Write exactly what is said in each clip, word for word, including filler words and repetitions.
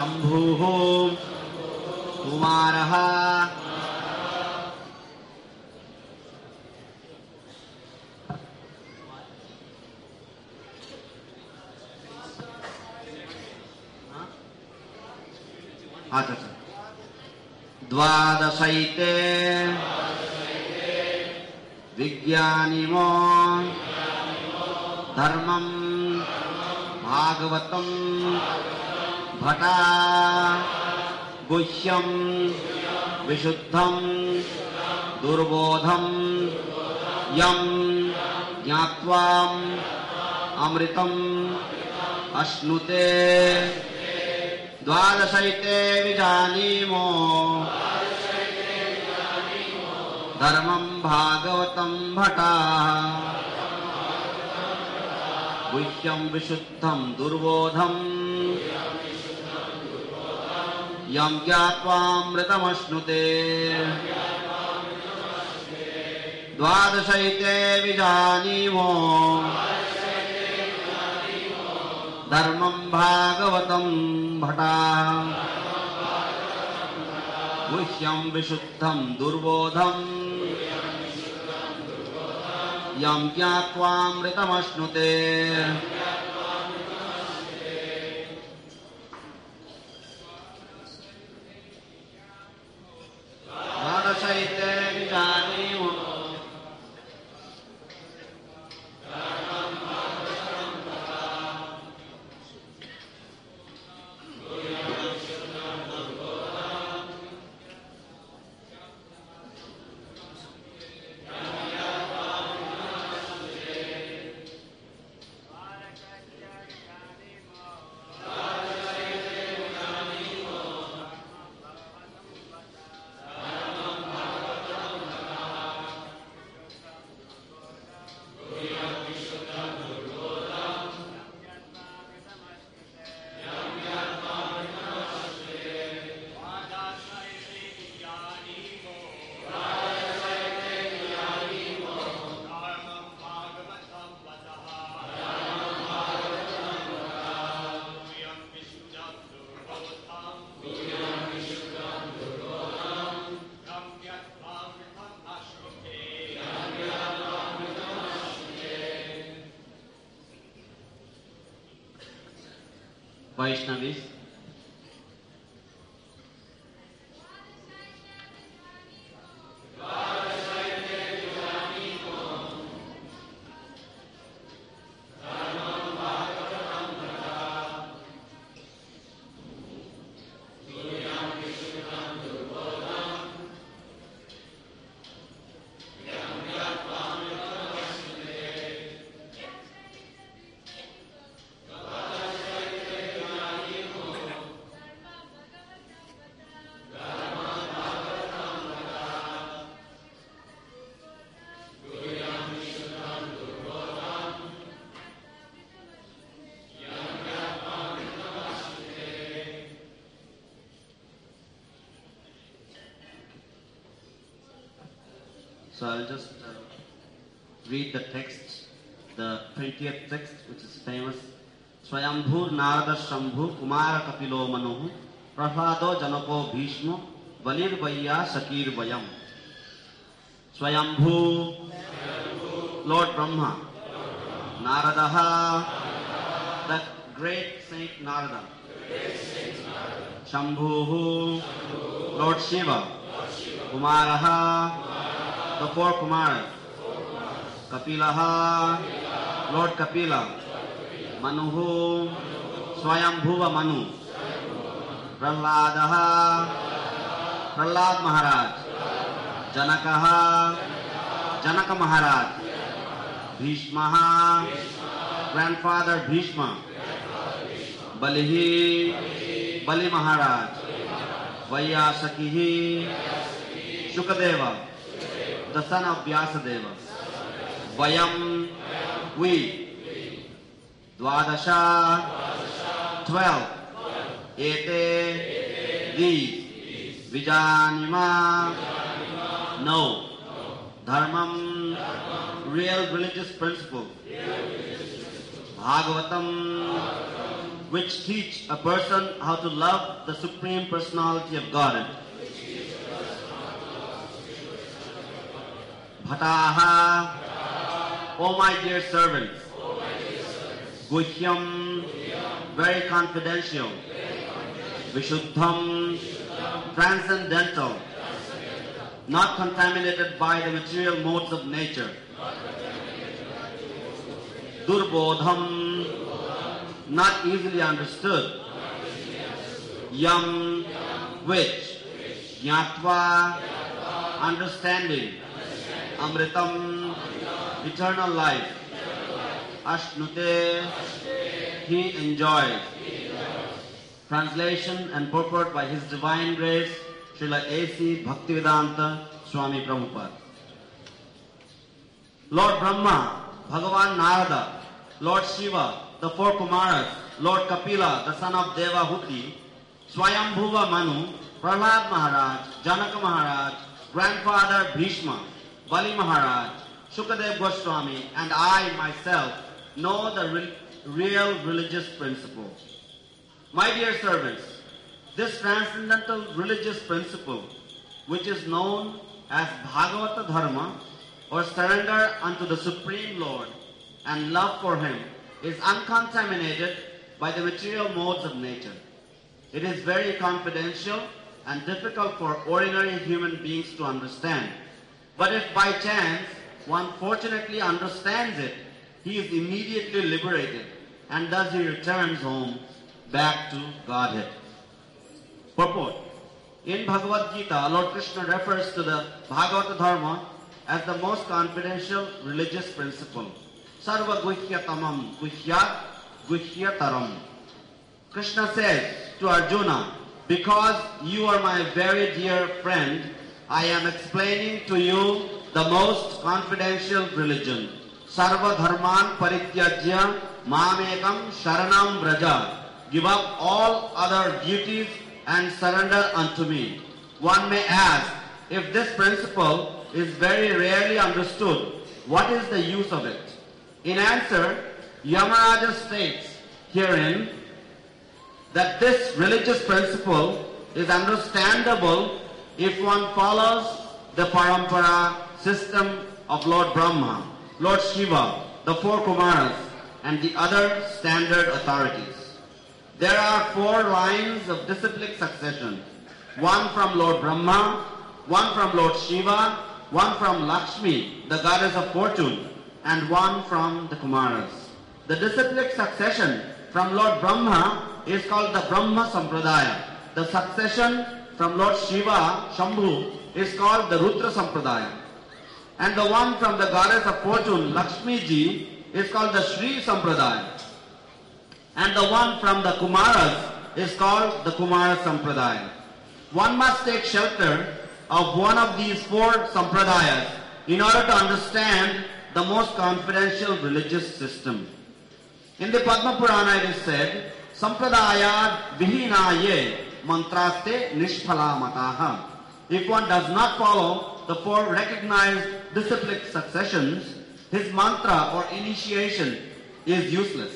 शंभुः कुमारः अच्छा द्वादशैते विज्ञानिमो धर्मं भागवतं भटा गुह्यं विशुद्धं दुर्बोधं यं ज्ञात्वा अमृतम् अश्नुते द्वादशैते विजानीमो धर्मं भागवतं भटा गुह्यं विशुद्धं दुर्बोधं यं ज्ञात्वामृतमश्नुते द्वादशैते विजानीमो धर्मं भागवतं भटा गुह्यं विशुद्धं दुर्बोधं यं ज्ञात्वामृतमश्नुते द्वादशैते विजानीमो Vaishnavis, so I'll just uh, read the text, the twentieth text, which is famous. Swayambhur Narada Shambhu Kumara Kapilo Manuhu Prahlado Janako Bhishmo Valir Vaya Sakir Vayam. Swayambhu, Lord Brahma, Naradaha, the great Saint Narada, Shambhu, Lord Shiva, Kumaraha, the four Kumaras, Kapilaha, Lord Kapila, Manuhu, Swayambhuva Manu, Prahladaha, Prahlad Maharaj, Janakaha, Janaka Maharaj, Bhishmaha, Grandfather Bhishma, Balihi, Bali Maharaj, Vyasakihi, Shukadeva, the son of Vyasadeva, Vayam, we, Dwadasha, twelve, Ete, these, Vijanima, no, Dharmam, real religious principle, Bhagavatam, which teach a person how to love the Supreme Personality of Godhead. Bhataha, O my dear servants, Guhyam, very confidential, Vishuddham, transcendental, not contaminated by the material modes of nature. Durbodham, not easily understood. Yam, which, Jnatva, understanding. Amritam, eternal life. Ashnute, he enjoys. Translation and purport by His Divine Grace, Srila A C Bhaktivedanta Swami Prabhupada. Lord Brahma, Bhagavan Narada, Lord Shiva, the four Kumaras, Lord Kapila, the son of Devahuti, Swayambhuva Manu, Prahlad Maharaj, Janaka Maharaj, grandfather Bhishma, Bali Maharaj, Shukadev Goswami, and I myself know the re real religious principle. My dear servants, this transcendental religious principle, which is known as Bhagavata Dharma, or surrender unto the Supreme Lord and love for Him, is uncontaminated by the material modes of nature. It is very confidential and difficult for ordinary human beings to understand. But if by chance one fortunately understands it, he is immediately liberated, and thus he returns home back to Godhead. Purport. In Bhagavad Gita, Lord Krishna refers to the Bhagavata Dharma as the most confidential religious principle. Sarva guhyatamam guhyat guhyataram. Krishna says to Arjuna, because you are my very dear friend, I am explaining to you the most confidential religion. Sarva dharman parityajya mamekam sharanam vraja. Give up all other duties and surrender unto me. One may ask, if this principle is very rarely understood, what is the use of it? In answer, Yamaraja states herein that this religious principle is understandable if one follows the parampara system of Lord Brahma, Lord Shiva, the four Kumaras, and the other standard authorities. There are four lines of disciplic succession. One from Lord Brahma, one from Lord Shiva, one from Lakshmi, the goddess of fortune, and one from the Kumaras. The disciplic succession from Lord Brahma is called the Brahma Sampradaya. The succession from Lord Shiva, Shambhu, is called the Rudra Sampradaya. And the one from the goddess of fortune, Lakshmi Ji, is called the Shri Sampradaya. And the one from the Kumaras is called the Kumara Sampradaya. One must take shelter of one of these four Sampradayas in order to understand the most confidential religious system. In the Padma Purana it is said, Sampradaya vihinaye mantraste nishphala mataha. If one does not follow the four recognized disciplic successions, his mantra or initiation is useless.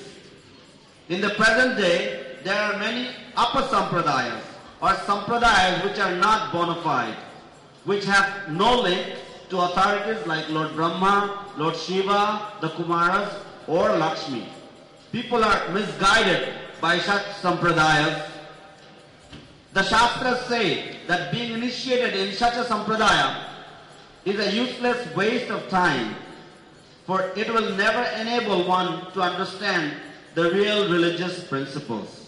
In the present day, there are many upper sampradayas or sampradayas which are not bona fide, which have no link to authorities like Lord Brahma, Lord Shiva, the Kumaras, or Lakshmi. People are misguided by such sampradayas. The Shastras say that being initiated in such a sampradaya is a useless waste of time, for it will never enable one to understand the real religious principles.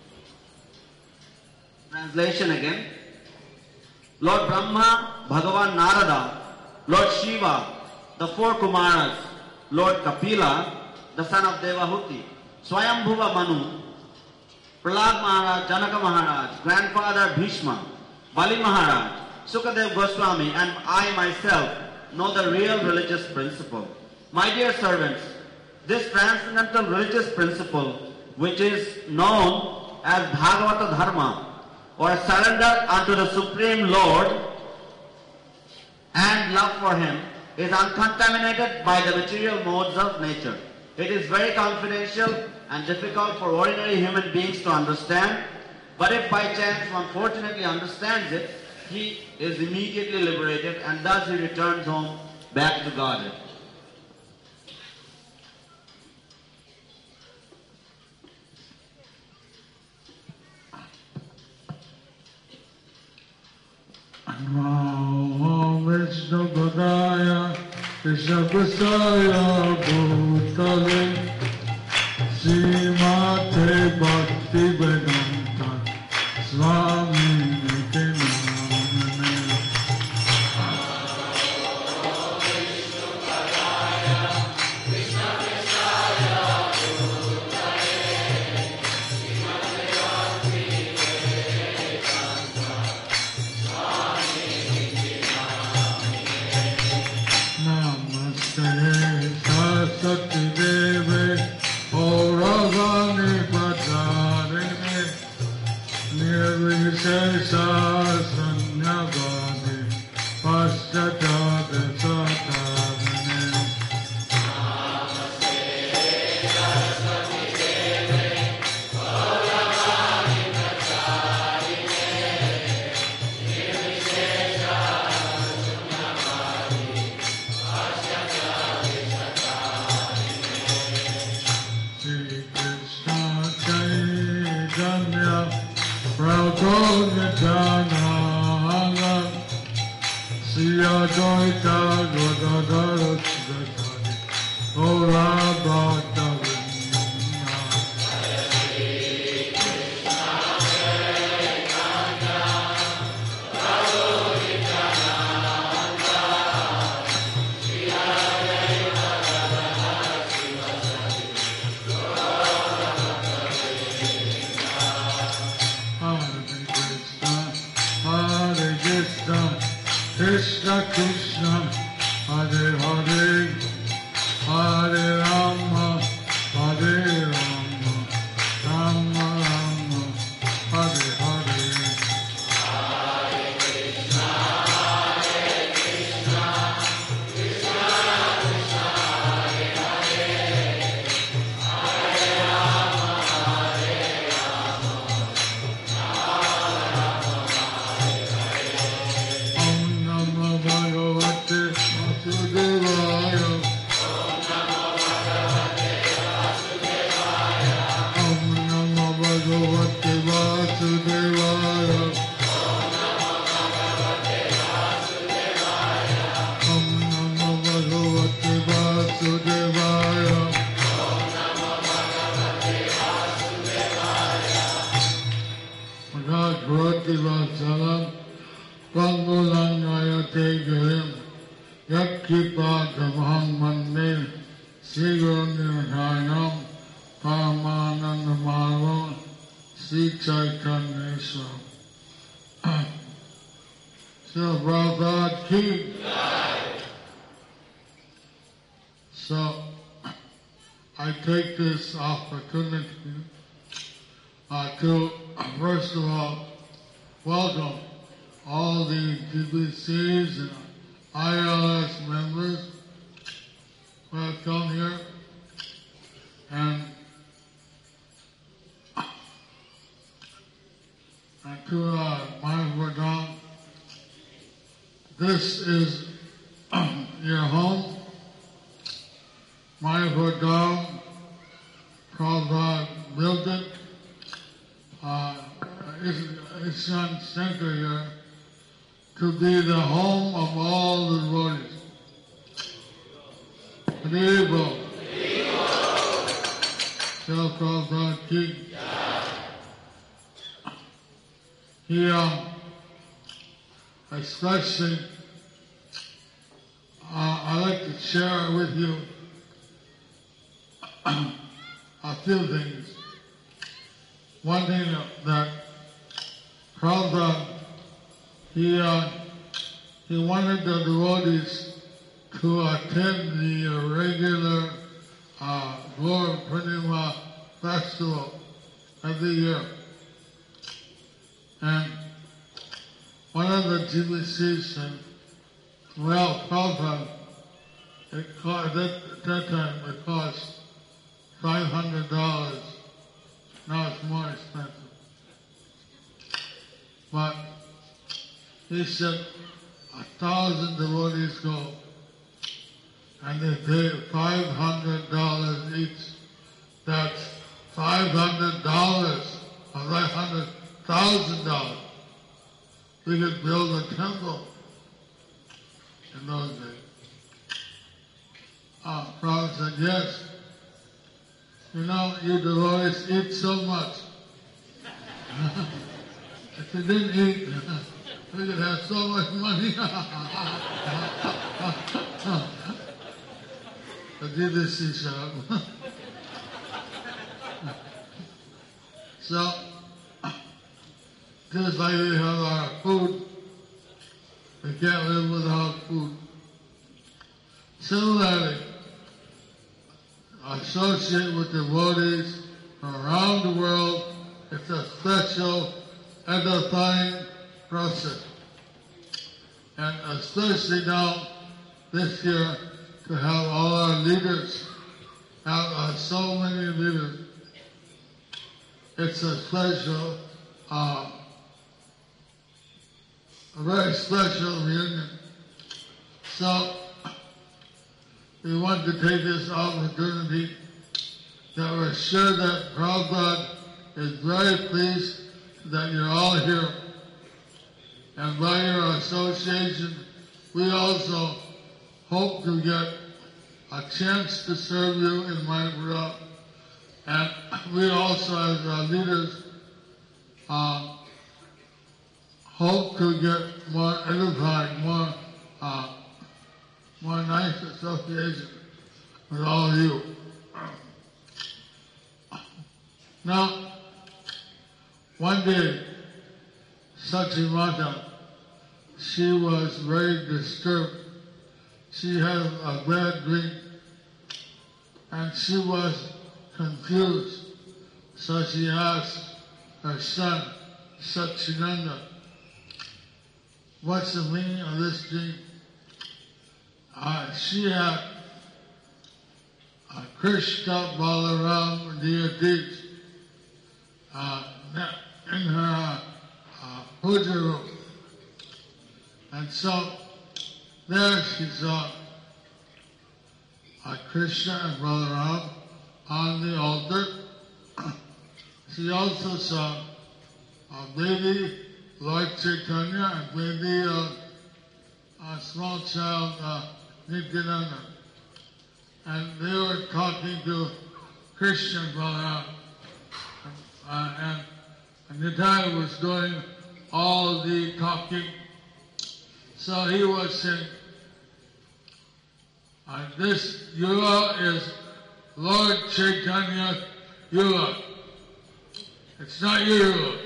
Translation again. Lord Brahma, Bhagavan Narada, Lord Shiva, the four Kumaras, Lord Kapila, the son of Devahuti, Swayambhuva Manu, Prahlad Maharaj, Janaka Maharaj, grandfather Bhishma, Bali Maharaj, Sukadev Goswami, and I myself know the real religious principle. My dear servants, this transcendental religious principle, which is known as Bhagavata Dharma, or surrender unto the Supreme Lord and love for Him, is uncontaminated by the material modes of nature. It is very confidential and difficult for ordinary human beings to understand. But if by chance one fortunately understands it, he is immediately liberated, and thus he returns home back to Godhead. Namo Vishnu Padaya Krishna Prasaya Bhutale Srimate Bhakti Vedanta Swami Niti Namane. Saraswati Devi Auravani Pacharini Nirvishesha Sanyavani Paschatade Satarini. Prabhu Nityananda Siya Joita Godadara Siddhari Ora Bhakta Vinna. Hare Krishna, Hare Krishna, Prabhu Nityananda Siya Joita Godadara Siddhari Ora Bhakta Vinna. Hare Krishna, Krishna Krishna, Hare Hare, Hare Rama, Hare Rama, Rama Rama, Hare Hare. Hare Krishna, Hare Krishna, Krishna Krishna, Hare Hare, Hare Rama, Hare Rama, Rama Rama. Om Namah Bhagavate Vasudevaya. Om Namah Bhagavate Vasudevaya. Om Namah Bhagavate Vasudevaya. Bhagavate Vasalam Pangulangaya Tegarim Yakkipa Damaham Mande Sigurunirayanam Paramananda Marva Sri Chaitanyeswar. So Prabhupada Ki. So I take this opportunity uh, to first of all welcome all the T B Cs and I L S members who have come here, and, and to uh, Mayapur. This is your home. Mayapur Dham, Prabhupada built it. Uh, it's on center here to be the home of all the devotees. Haribo. Tell Prabhupada Ki. He, um, especially, uh, I'd like to share with you a few things. One thing that Prabhupada, he, uh, he wanted the devotees to attend the regular uh, Lord Purnima festival every year. And one of the G B Cs said, well, Prabhupada, it cost, at that time it cost five hundred dollars. Now it's more expensive. But he said a thousand devotees go, and they pay five hundred dollars each. That's five hundred dollars, or five hundred thousand dollars. We could build a temple in those days. Uh, Prabhupada said, yes. You know, you devotees eat so much. If you didn't eat, we could have so much money. But did this see shut up? So, just like we have our food, we can't live without food. Similarly, associate with devotees from around the world. It's a special, edifying process. And especially now, this year, to have all our leaders, have uh, so many leaders, it's a special, uh, a very special reunion. So, we want to take this opportunity that we're sure that Prabhupada is very pleased that you're all here. And by your association, we also hope to get a chance to serve you in Mayapura. And we also, as our leaders, uh, hope to get more edified, more uh, more nice association with all of you. Now, one day, Sachi Mata, she was very disturbed. She had a bad dream, and she was confused. So she asked her son, Satchidananda, what's the meaning of this dream? Uh, she had uh, Krishna Balaram deities uh, in her uh, puja room. And so there she saw uh, Krishna and Balaram on the altar. She also saw uh, baby Lord Chaitanya and baby uh, a small child uh, Nityananda. And they were talking to Krishna and Balaram. Uh, and, and Nityananda was doing all the talking. So he was saying, uh, this Yula is Lord Chaitanya Yula. It's not your Yula.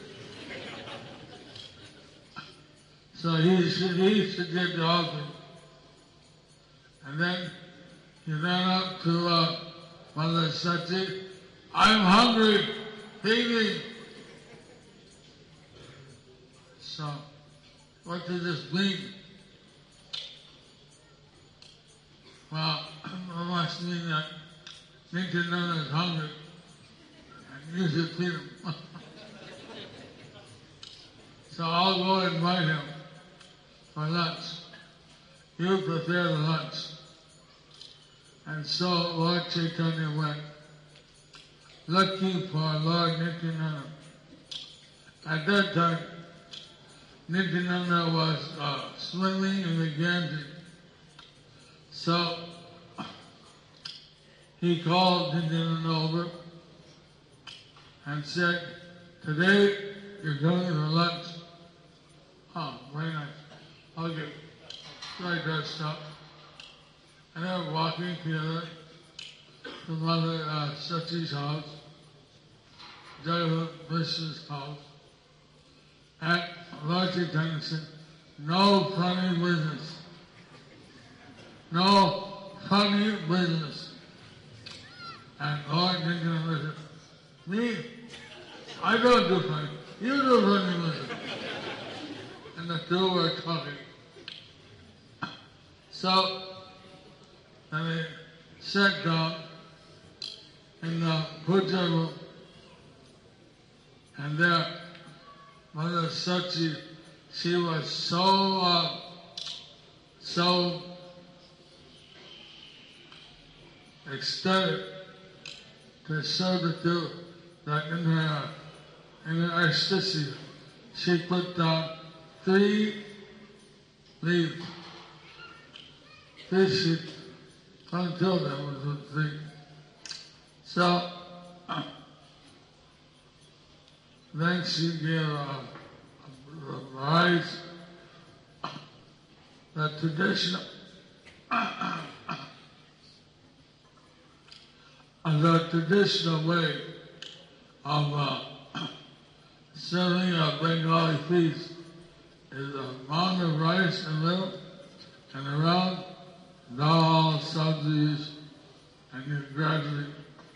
So he should, he should get the altar. And then he ran up to uh, Mother Sachi, I'm hungry, feed me. So, what does this mean? Well, it must mean that Nityananda is hungry, and you should feed him. So I'll go invite him for lunch. You prepare the lunch. And so Lord Chaitanya went, looking for Lord Nityananda. At that time, Nityananda was uh, swimming in the Ganges. So he called Nityananda over and said, today you're going to lunch. Oh, very nice. I'll get right dressed up. And they were walking together to Mother uh, Sachi's house, Jayava Vishnu's house. And Lord Chaitanya said, no funny business. No funny business. And Lord Nityananda said, me? I don't do funny. You do funny business. And the two were talking. So, and they sat down, Sachi, she was so, uh, so ecstatic to serve the two that in her, in her ecstasy, she put down three leaves, three sheets, until that was the thing. So, uh, then she gave a, a rise, the traditional, uh, the traditional way of uh, serving a Bengali feast is a mound of rice and milk, and around dal, sabzis, and you gradually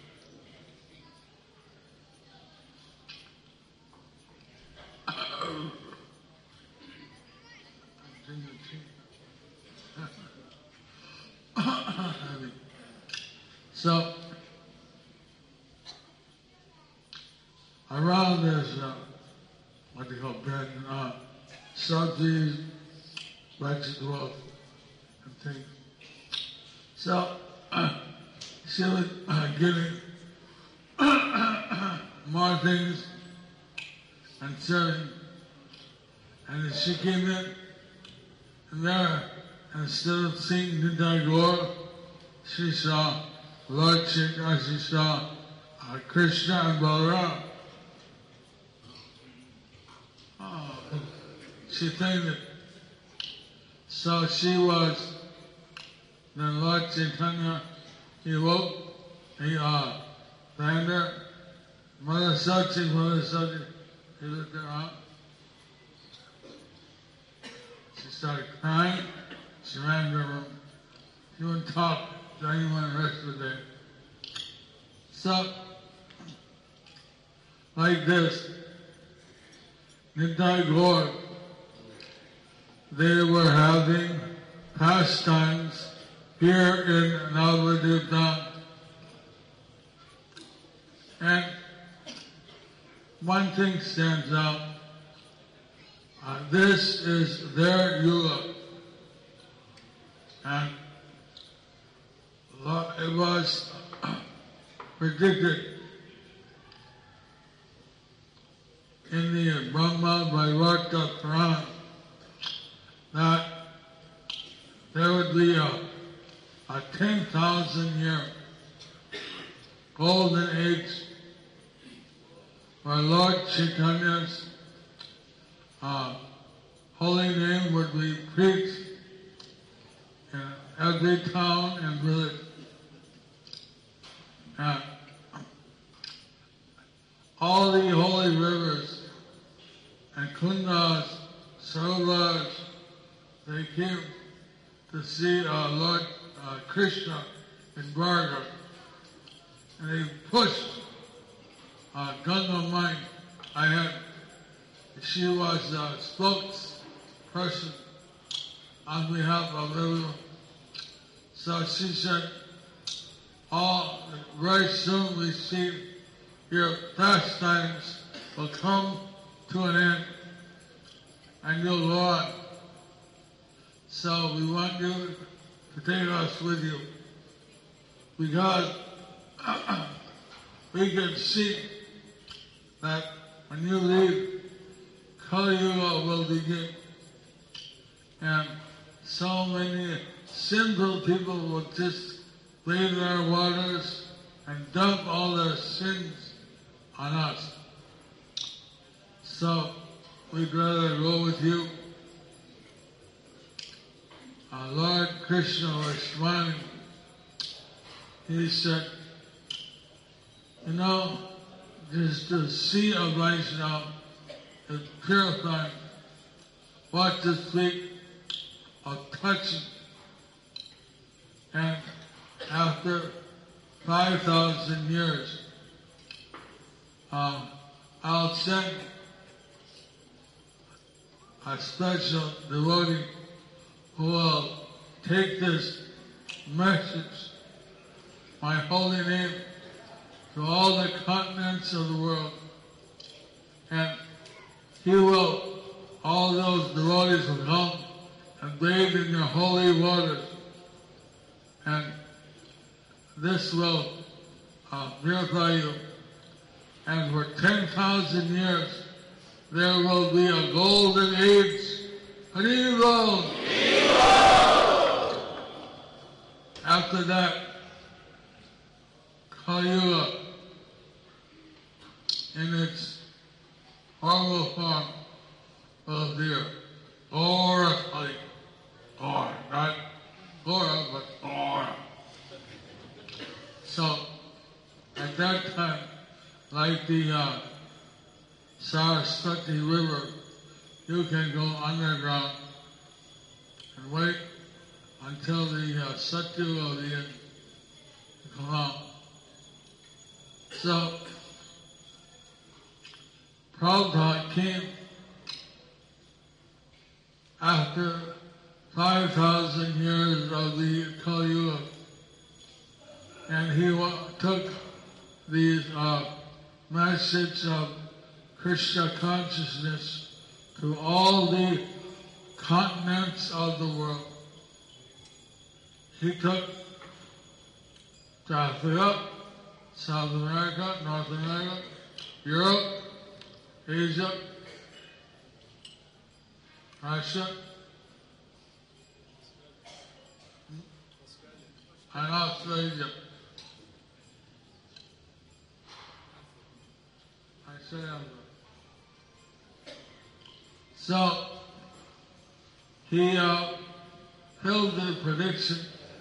so around there's uh, what they call bread and uh, sabzis, vegetables, and things. So uh, she was uh, getting more things and serving. And as she came in, and there, instead of seeing Nitai Gaur, she saw Lord Chaitanya, she saw uh, Krishna and Balaram. Oh, she fainted. So she was, then Lord Chaitanya, he woke, he uh, found her, Mother Sachi, Mother Sachi, he looked her up. She started crying, she ran to her room. She wouldn't talk to anyone the rest of the day. So, like this, Nitai Gaur, they were having pastimes here in Navadip Dham. And one thing stands out. Uh, this is their Yuga. And it was predicted in the Brahma Vaivarta Purana that there would be a, a ten thousand year golden age where Lord Chaitanya's uh, holy name would be preached in every town and village. And all the holy rivers and kundas, sarovars, they came to see uh, Lord uh, Krishna in Dwarka. And they pushed uh, Ganga Mai. I had, she was a spokesperson on behalf of everyone. So she said, all very soon we see your pastimes will come to an end and you'll go on. So we want you to take us with you because we can see that when you leave, Kali Yuga will begin. And so many sinful people will just leave their waters and dump all their sins on us. So we'd rather go with you. Our Lord Krishna was smiling. He said, you know, just to see a Vaishnava is purifying. What to speak of touching. And after five thousand years, um, I'll send a special devotee who will take this message, my holy name, to all the continents of the world. And he will all those devotees will come and bathe in your holy waters. And this will uh, purify you. And for ten thousand years, there will be a golden age. Haribol! After that, Kali Yuga, in its horrible form, will appear. Gora Kali. Gora, not Gora, but Gora. So, at that time, like the uh, Saraswati River, you can go underground and wait until the uh, Satya will begin to come out. So, Prabhupada came after five thousand years of the Kali Yuga, and he wa- took these uh, message of Krishna consciousness to all the continents of the world. He took to Africa, South America, North America, Europe, Asia, Russia, and Australia. I say Africa. So he uh, filled the prediction.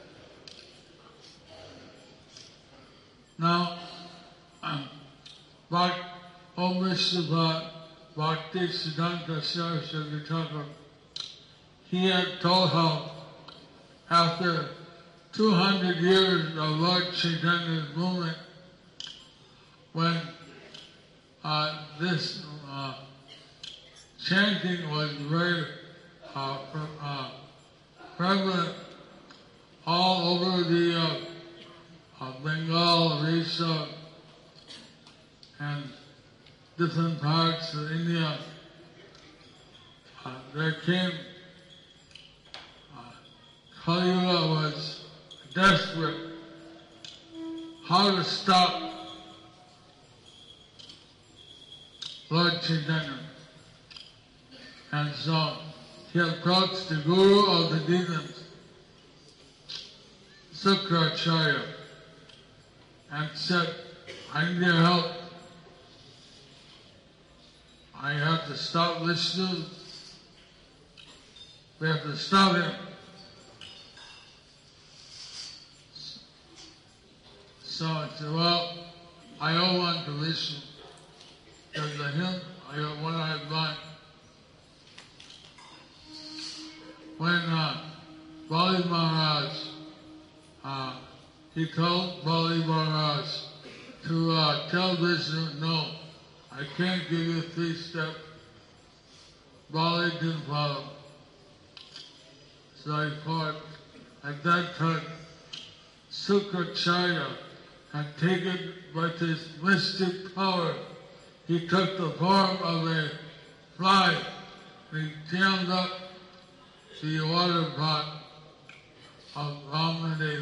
Now, um, but Om Vishnu Bhakti Siddhanta Saraswati Thakur, he had told how after two hundred years of Lord Chaitanya's movement, when uh, this uh, chanting was very uh, pre- uh, prevalent all over the uh, uh, Bengal, Orissa, and different parts of India. Uh, there came, uh, Kali Yuga was desperate how to stop Lord Chaitanya. And so he approached the guru of the demons, Sukracharya, and said, I need your help. I have to stop Vishnu. We have to stop him. So I said, well, I owe one to Vishnu. Because to him, I got one I blind. When uh, Bali Maharaj, uh, he told Bali Maharaj to uh, tell Vishnu, no, I can't give you three steps. Bali didn't follow. So I thought, at that time, Sukracharya had taken with his mystic power, he took the form of a fly and he jammed up the water pot of Vamadev.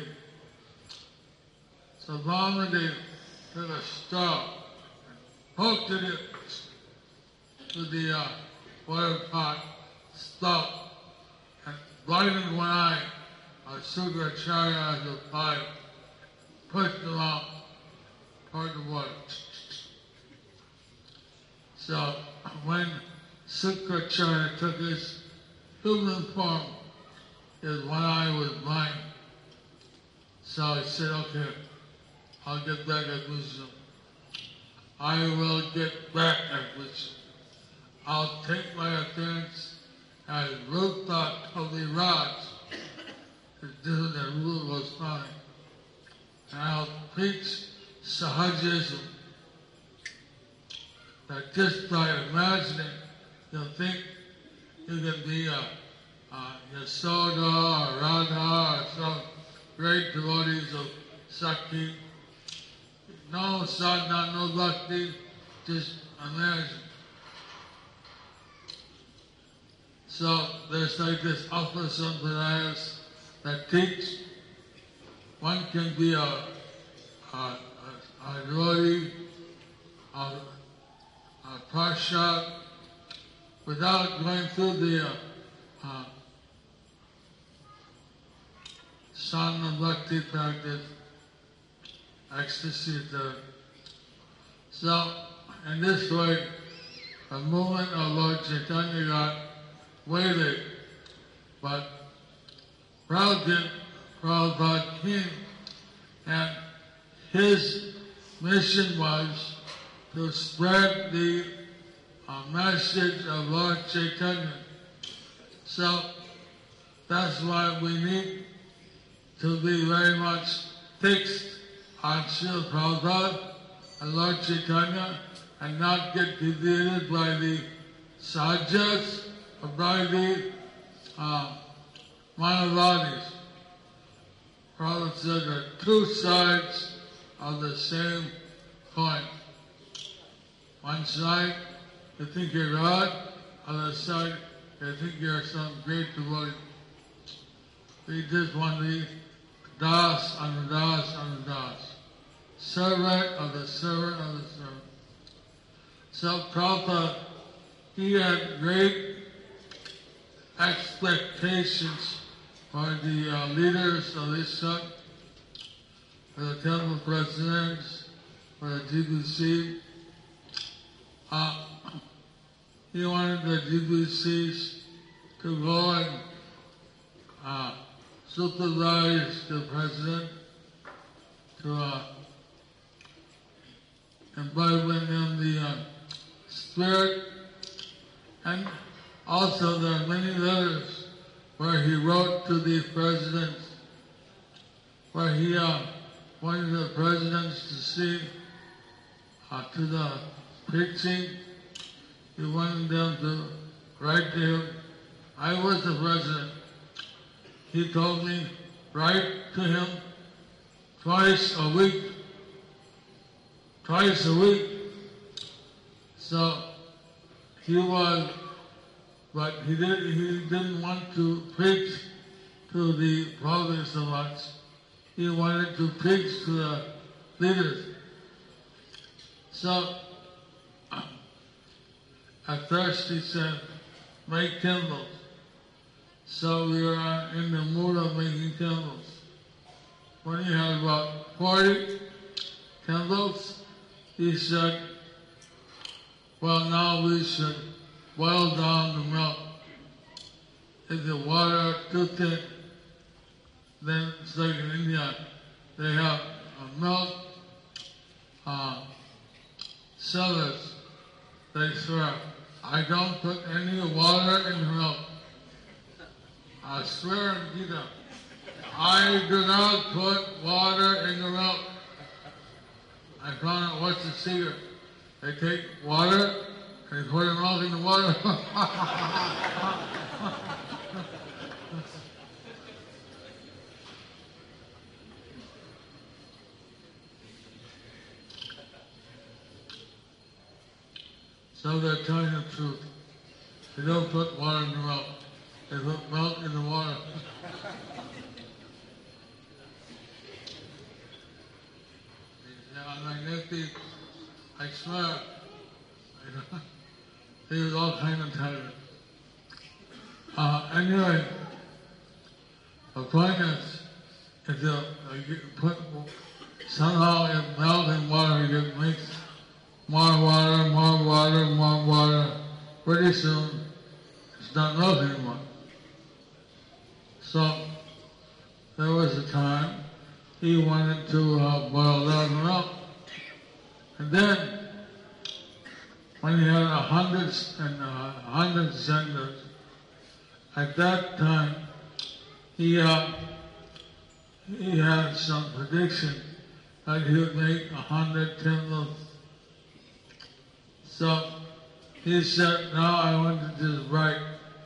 So Vamadev took a straw and poked it to the uh, water pot, stopped, and blinded one eye of Sukracharya as a fly, pushed him out toward the water. So when Sukracharya took his human form, his one eye was blind. So I said, okay, I'll get back at Vishnu. I will get back at Vishnu. I'll take my appearance as Rupa Kaviraj, because this is the rule was fine. And I'll preach Sahajism, that just by imagining, you'll think you can be a, a Yasoda or Radha or some great devotees of Sakti. No sadhana, no bhakti, just imagine. So there's like this upper sampradayas that teach one can be a, a, a, a devotee, a, a prashad, without going through the uh, uh, sadhana bhakti practice, ecstasy. The, so in this way, the movement of Lord Chaitanya got waited, but Prabhupada, Prabhupada came, and his mission was to spread the uh, message of Lord Chaitanya. So that's why we need to be very much fixed on Srila Prabhupada and Lord Chaitanya and not get defeated by the sahajas or by the uh, Manavadis. Prabhupada said that two sides of the same coin. One side, you think you're God, other side, you think you're some great devotee. We just want to be das and das and das. Servant of the servant of the servant. So Prabhupada, he had great expectations for the uh, leaders of this sect, for the temple presidents, for the G B C. Uh, he wanted the G B Cs to go and uh, supervise the president, to uh, imbibe in him the uh, spirit, and also there are many letters where he wrote to the presidents, where he uh, wanted the presidents to see uh, to the preaching. He wanted them to write to him. I was the president. He told me, write to him twice a week. Twice a week. So he was, but he, did, he didn't want to preach to the province so much. He wanted to preach to the leaders. So at first he said, make candles. So we were in the mood of making candles. When he had about forty candles, he said, well, now we should boil down the milk. If the water too thick, then it's like in India, they have a milk uh, sellers. They swear, I don't put any water in the milk. I swear in Gita, I do not put water in the milk. I found out what's the secret. They take water and they pour the milk in the water. So they're telling the truth. They don't put water in the milk. They put milk in the water. Yeah, like Nifty, I swear, he was all kind of tired. Uh, anyway, the point is, if you, uh, you put somehow if milk and water you get mixed, more water, more water, more water, pretty soon it's not milk anymore. So there was a time he wanted to uh, boil down the milk. And then, when he had a hundred and a hundred senders, at that time, he uh, he had some prediction that he would make a hundred candles. So he said, now I want to just write,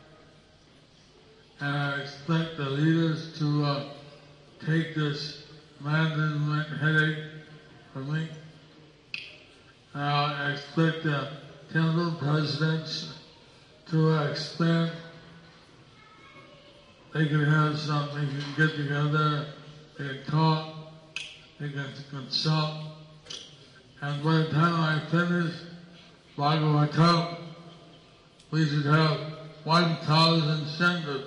and I expect the leaders to uh, take this management headache for me. Uh, I expect the temple presidents to expand they can have some, they can get together, they can talk, they can consult. And by the time I finish Bhagavatam, we should have one thousand centers.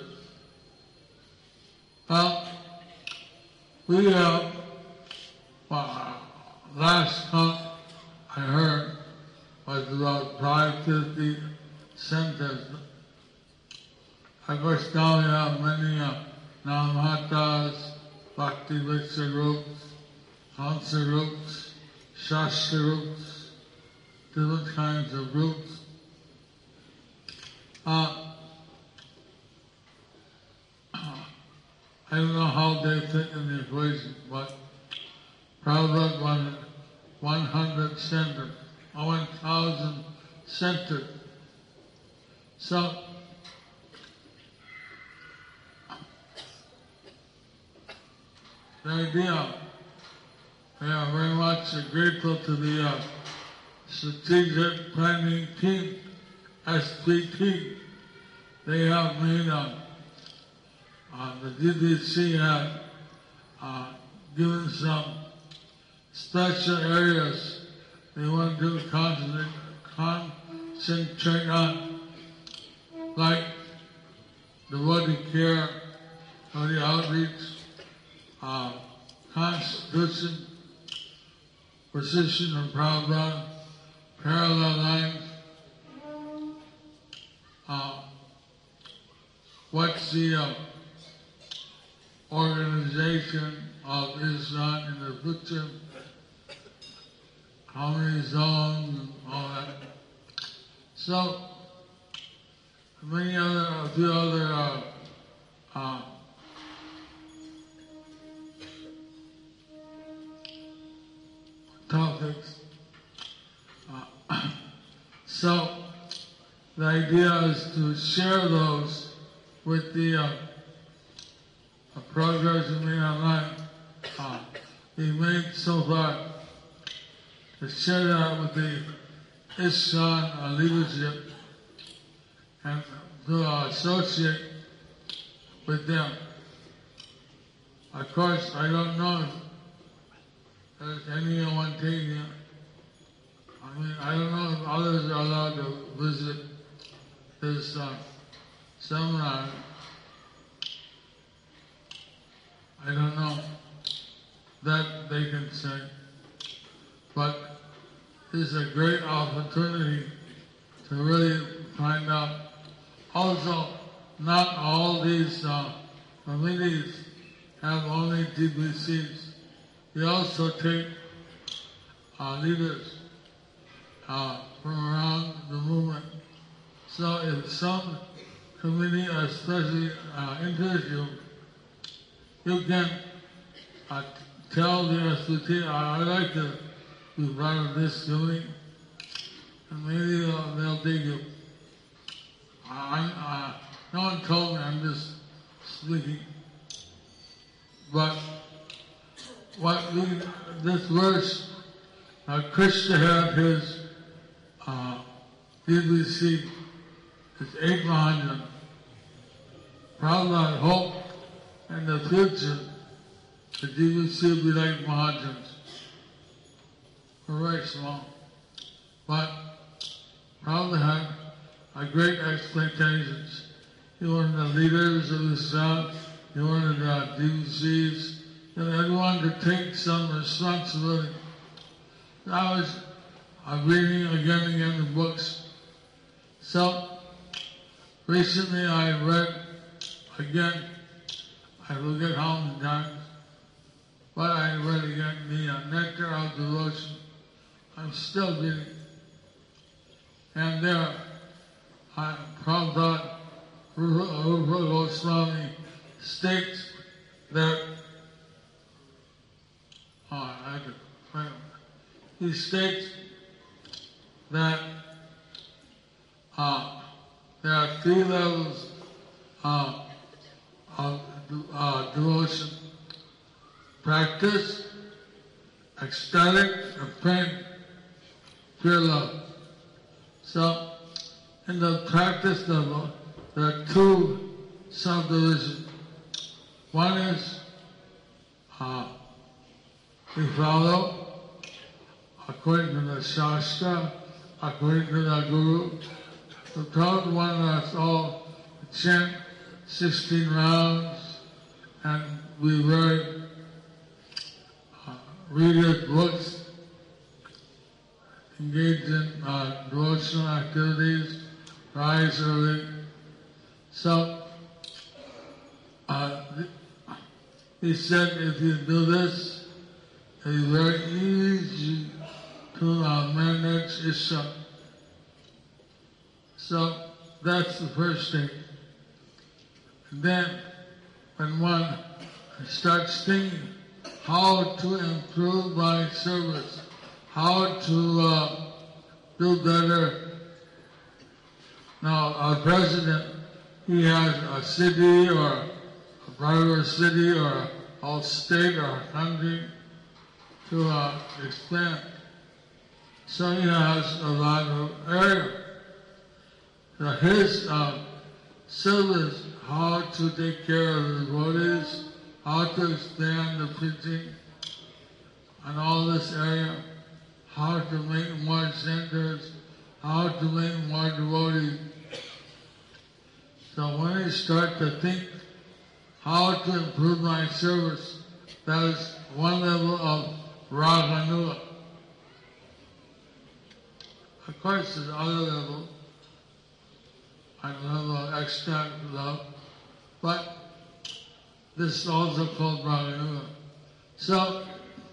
Well, we have, well, last count I heard was about five hundred fifty centers. Of course, now we have many uh, Namahatas, Bhakti Viksha groups, Hansa groups, Shastra groups, different kinds of groups. Uh, I don't know how they fit in the equation, but Prabhupada wanted one hundred centers, or one thousand centers. So, the idea, we are very much grateful to the uh, Strategic Planning Team, S P T. They have made, uh, uh, the D B C has uh, given some special areas they want to concentrate, concentrate on, like devotee care, devotee outreach, uh, constitution, position of Prabhupada, parallel lines, uh, what's the uh, organization of Islam in the future, how many zones and all that. So, many other, a few other uh, uh, topics. Uh, so, the idea is to share those with the uh, uh, progress we made online. Uh, we made so far to share that with the ISKCON uh, leadership and to uh, associate with them. Of course, I don't know if there's anyone taking it. I mean, I don't know if others are allowed to visit this uh, seminar. I don't know. That they can say. But it's a great opportunity to really find out. Also, not all these uh, committees have only D B Cs. We also take uh, leaders uh, from around the movement. So if some committee especially uh, interests you, you can uh, tell the S P T, I'd like to be part of this committee, and maybe they'll, they'll take you. I, uh, no one told me, I'm just speaking. But what we, this verse, uh, Krishna had his uh, D B C, his eight Mahajan. Prabhupada hope in the future the D B C will be like Mahajans. We're very small. But Prabhupada had a great expectations. He wanted the leaders of the South, he wanted the D B Cs, and everyone to take some responsibility. I was uh, reading again and again the books. So, recently I read again, I forget how many times, but I read again the uh, Nectar of Devotion. I'm still reading. And there, I, Prabhupada Rupa Goswami states that, oh, I had to find it. He states that uh, there are three levels uh, of uh, devotion: practice, ecstatic, and pain, pure love. So, in the practice level, there are two subdivisions. One is uh, we follow according to the Shastra, according to the Guru, who told one of us all to chant sixteen rounds, and we read, uh, read his books, engage in uh, devotional activities, rise early. So, uh, he said if you do this, it's very easy to uh, manage Isha. So, that's the first thing. And then, when one starts thinking how to improve my service, how to uh, do better. Now, our president, he has a city or a private city or a whole state or a country to uh, expand. So he has a lot of area. So his uh, service, how to take care of the devotees, how to expand the preaching and all this area, how to make more centers, how to make more devotees. So when you start to think how to improve my service, that is one level of Raganula. Of course, there's other level, and level of ecstatic love, but this is also called Raganula. So,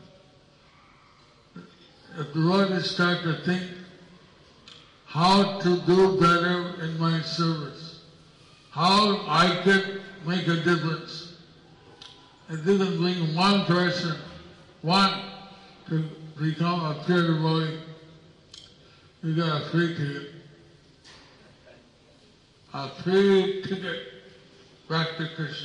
if the devotees start to think how to do better in my service, how I can make a difference. If you can bring one person, one, to become a pure devotee, you got a free ticket. A free ticket back to Krishna.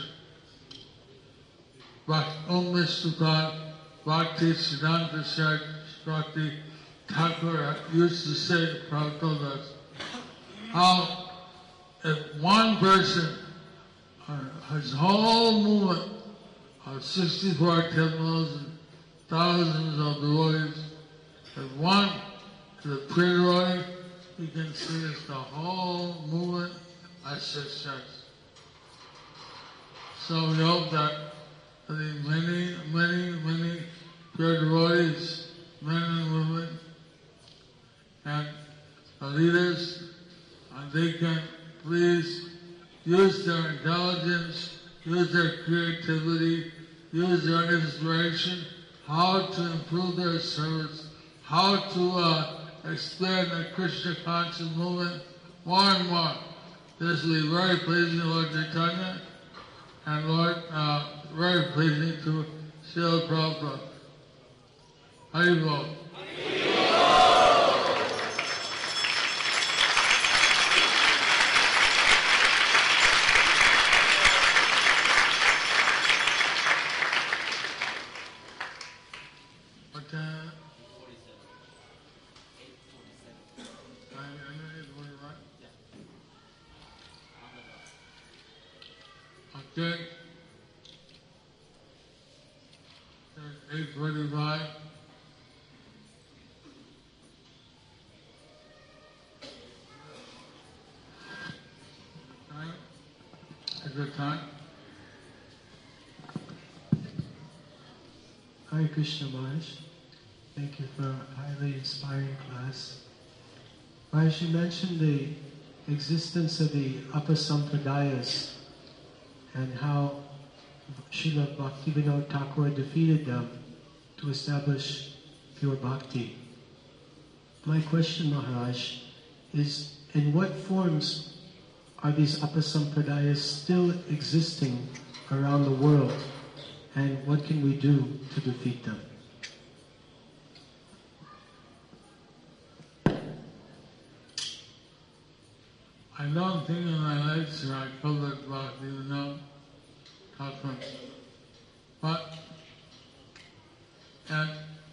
Om Vishnupada, Bhakti Siddhanta Saraswati Thakur used to say, Prabhupada told us, how if one person, uh, his whole movement of sixty-four temples and thousands of devotees, if one is a pure devotee, he can see it's the whole movement as success. So we hope that the many, many, many pure devotees, men and women, and the leaders, and they can please use their intelligence, use their creativity, use their inspiration, how to improve their service, how to uh, expand the Krishna conscious movement more and more. This will be very pleasing to Lord Chaitanya, and Lord, uh, very pleasing to Srila Prabhupada. Hari Bol. Okay. eight forty-five. Time? Is it time? Hare Krishna Maharaj. Thank you for a highly inspiring class. Maharaj, you mentioned the existence of the Apasampradayas and how Srila Bhaktivinoda Thakur defeated them to establish pure bhakti. My question, Maharaj, is in what forms are these Apasampradayas still existing around the world, and what can we do to defeat them? I don't think in my lecture I covered Bhaktivinoda Thakur, but and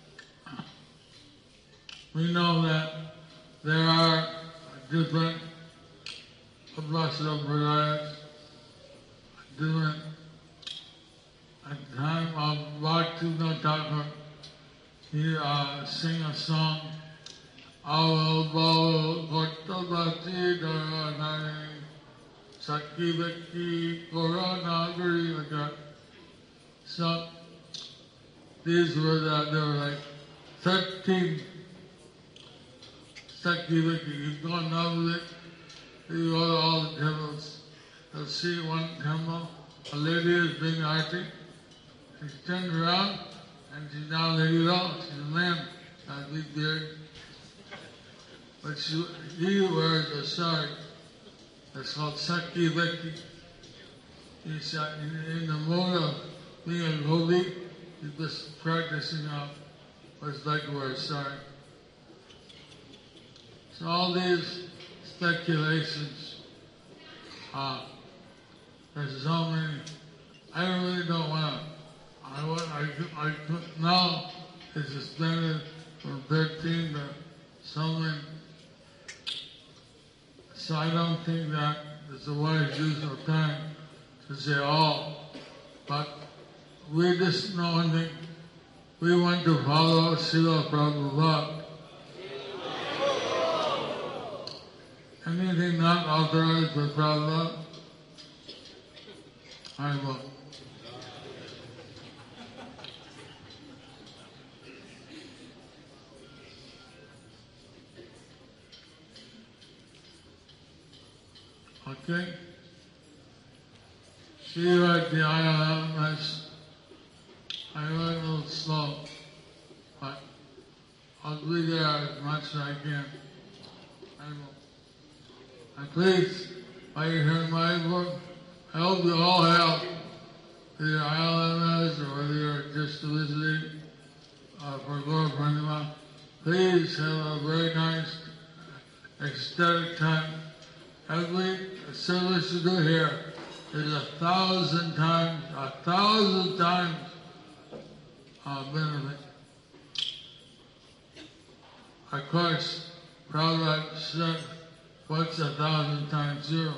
we know that there are different Apasampradayas, different at the time of Bhaktivinoda Thakur, he uh, sing a song, Aval Baval Kortabati Dharanai Sakhi Vakhi Koranagari, like that. So these were the, there were like thirteen Sakhi Vakhi. You go on Navalik, you go to all the temples. You'll see one temple, a lady is being arti. She turned around and she's now a lady at all. She's a man, got a big beard. But she, he wears a sari that's called Sakhi Vakhi. He's uh, in, in the mode of being a holy, he's just practicing out what it's like to wear a sari. So all these speculations, uh, there's so many, I really don't want to, I, I, I, now it's suspended from thirteen to something. So I don't think that it's a wise use of time to say all. But we just know one thing. We want to follow Srila Prabhupada. Anything not authorized by Prabhupada, I will. Okay? See you at the I L M S. I went a little slow, but I'll be there as much as I can. I will. And please, while you hear my book, I hope you all have the I L M S or whether you're just visiting uh, for Gaura Purnima. Please have a very nice, ecstatic time. Every service you do here is a thousand times, a thousand times uh, benefit. Of course, Prabhupada said, what's a thousand times zero?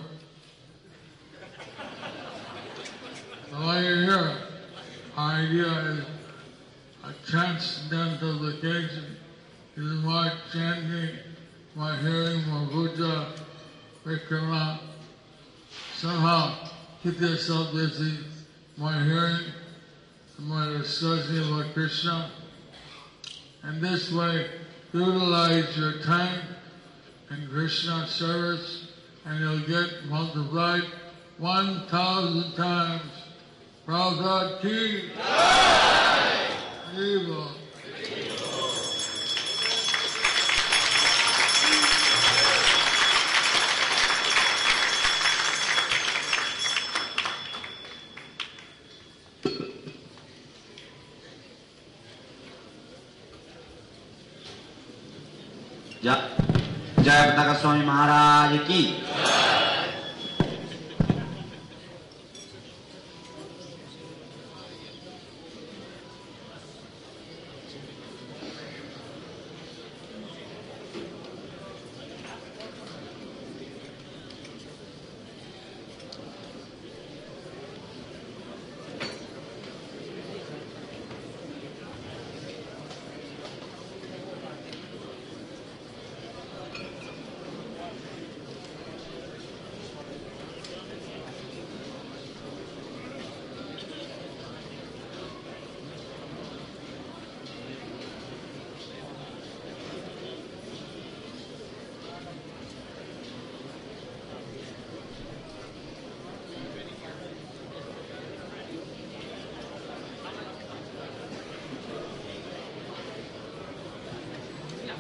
So while you're here, our idea is a transcendental vacation. Is more chanting, more hearing, more puja, Vikrama. Somehow keep yourself busy, more hearing, more discussing about Krishna. And this way, utilize your time in Krishna service and you'll get multiplied one thousand times. Prabhupada ki Jai! Evil. जय जय पताका स्वामी महाराज की